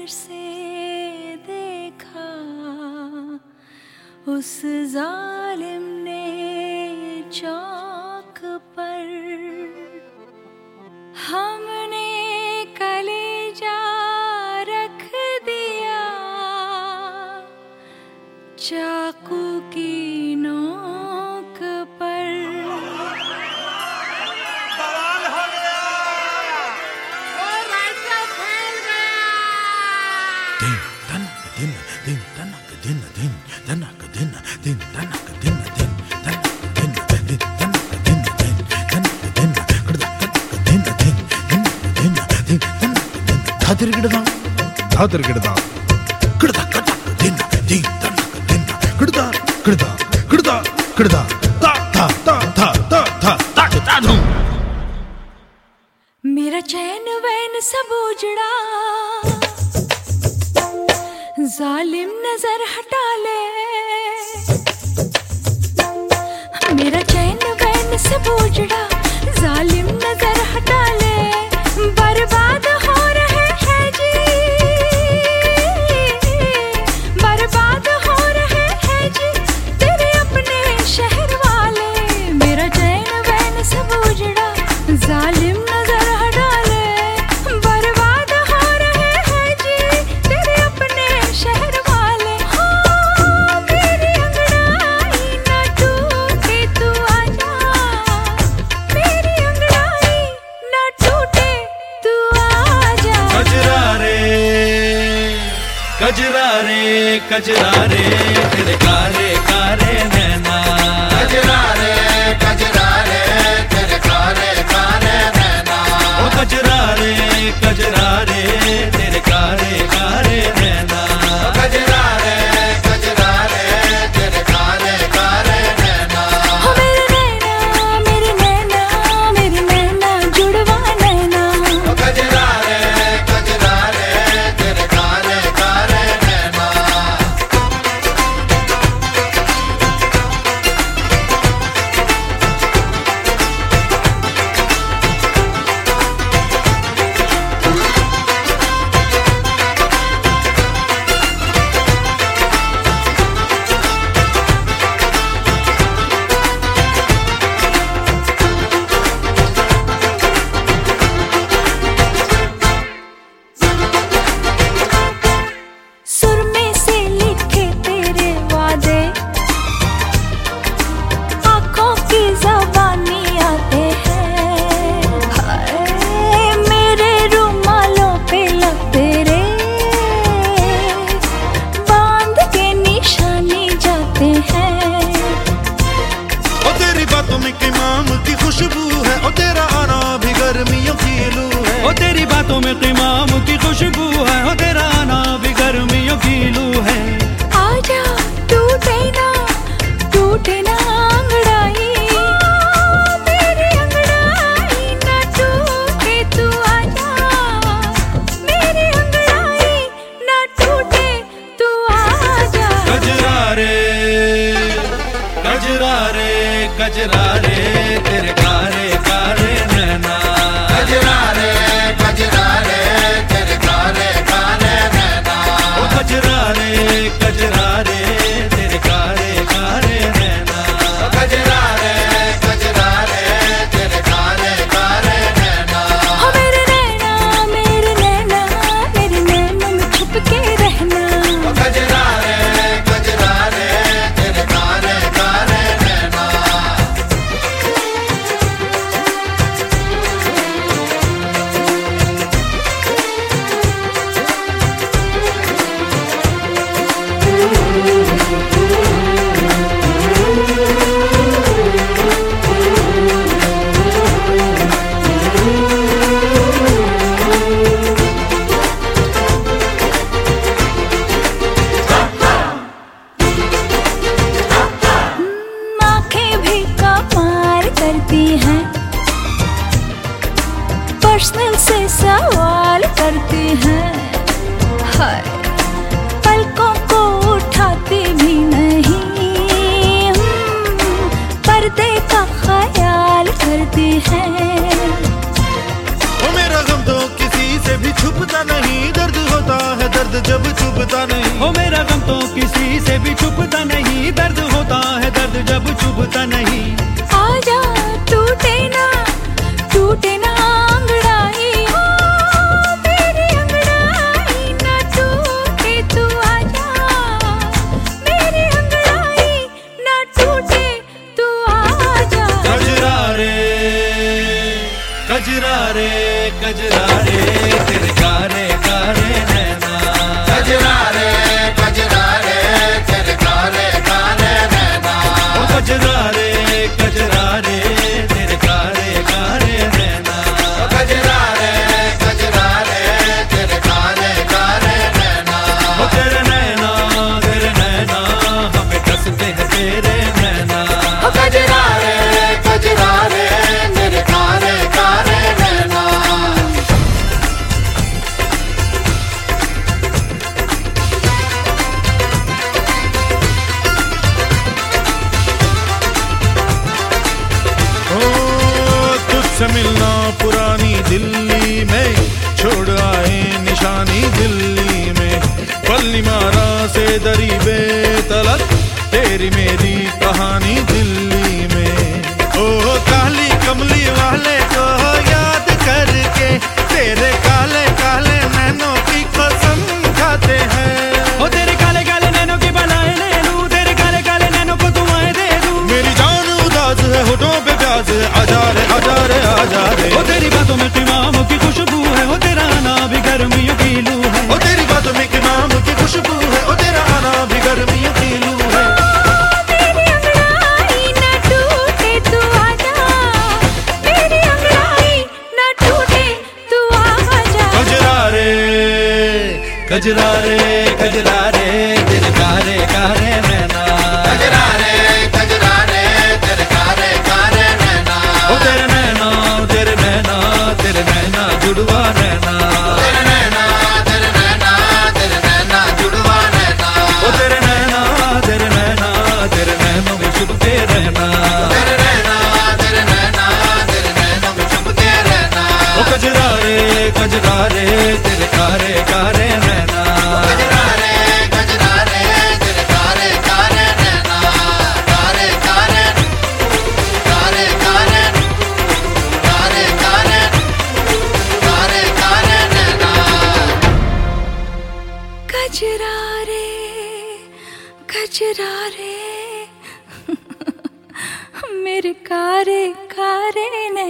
से देखा उस जालिम ने चौक पर, हमने कलेजा रख दिया चाकू की नोक पर। बवाल हो गया और राइटर फैल गया। दिन तनक दिन दिन तनक दिन दिन तनक दिन दिन तनक दिन दिन तनक दिन दिन तनक दिन दिन तनक दिन कड़दा तनक दिन दिन दिन दिन दिन तनक दिन धादर गिड़दा कड़दा कड़क दिन दिन तनक दिन कड़दा कड़दा कड़दा कड़दा ता ता ता ता ता ता ता ता धूम। मेरा चैन वैन सब उजड़ा, जालिम नजर हटा ले। मेरा चैन वैन सब उजड़ा, जालिम नजर हटा ले। बर्बाद हो रहे हैं जी, बर्बाद हो रहे हैं जी तेरे अपने शहर वाले। मेरा चैन वैन सब उजड़ा, जालिम नजर हटा ले। बर्बाद हो रहे हैं जी तेरे अपने शहर वाले। हो मेरी अंगड़ाई ना टूटे तू आजा, मेरी अंगड़ाई ना टूटे तू आजा। कजरा रे कजरा रे कजरा रे तेरे कारे कारे नैना। कजरा रे तेरे कारे कारे नैना। ओ कजरा रे तेरे कारे कारे नैना। कजरा रे तेरे कारे कारे नैना। हो मेरे नैना जुड़वा नैना। कजरा रे तेरे कारे कारे नैना। सुर में से लिखे तेरे वादे, आँखों की ज़बानी आते हैं। हाय मेरे रुमालों पे लब तेरे बांध के निशानी जाते हैं। ओ तेरी बातों में क़िमाम की खुशबू है, ओ तेरा आना भी गर्मियों की लू है। ओ तेरी बातों में क़िमाम की खुशबू है, ओ तेरा आना भी गर्मियों की लू है। आजा टूटे ना अंगड़ाई, मेरी अंगड़ाई ना टूटे तू आजा। मेरी अंगड़ाई ना टूटे तू आजा। कजरा रे तेरे कारे कारे नैना। कजरा रे तेरे कारे कारे नैना। ओ कजरा रे तेरे कारे कारे नैना। कजरा रे तेरे कारे कारे नैना। हो मेरे नैना में छुप के रहना। कजरा रे तेरे कारे कारे नैना। आँखें भी कमाल करती हैं, पर्सनल से सवाल करती हैं। हाय पलकों को उठाती भी नहीं, पर्दे का ख्याल करती हैं। ओ मेरा गम तो किसी से भी छुपता नहीं, दर्द होता होता है दर्द जब चुभता नहीं। हो मेरा गम तो किसी से भी छुपता नहीं, दर्द होता है दर्द जब छुपता नहीं। आजा टूटे ना अंगड़ाई, ओ मेरी अंगड़ाई ना टूटे, तू आजा मेरी अंगड़ाई ना टूटे, तू आजा। कजरा रे कजरा रे कजरा रे तेरे कारे कारे नैना। कजरा रे तेरे काले काले नैना। ओ कजरा रे तेरे कारे कारे नैना। कजरा रे तेरे काले काले नैना। ओ तेरे नैना हमें कसते हैं तेरे नैना। कजरा रे तेरे काले काले नैना। तुझसे मिलना पुरानी दिल्ली में, छोड़ आए निशानी दिल्ली में। पल्ली मारा से दरी बेतलक, तेरी मेरी कहानी दिल्ली में। ओ काली कमली वाले को याद करके, तेरे काले काले नैनों की कसम खाते हैं। ओ तेरे काले काले नैनों की बलाएं ले लूं, तेरे काले काले नैनों को दुआएं दे दूं। मेरी जान उदास है, होठों पे प्यास है, आजा रे ओ तेरी बातों में क़िमाम की खुशबू है, ओ तेरा आना भी गर्मियों की लू है। ओ तेरी बातों में क़िमाम की खुशबू है, ओ तेरा आना भी गर्मियों की लू है। मेरी अंगड़ाई ना टूटे, तू आजा मेरी अंगड़ाई ना टूटे, तू आजा। कजरा रे तेरे कारे कारे नैना। कजरा रे तेरे काले काले नैना। ओ तेरे नैना जुड़वा नैना। तेरे नैना जुड़वा नैना। ओ तेरे नैनों में छुपते रहना। तेरे नैनों में छुपते रहना। ओ कजरा रे तेरे कारे कारे नैना। कजरा रे तेरे काले काले नैना। काले काले काले काले काले काले काले काले नैना। कजरा रे मेरे कारे कारे ने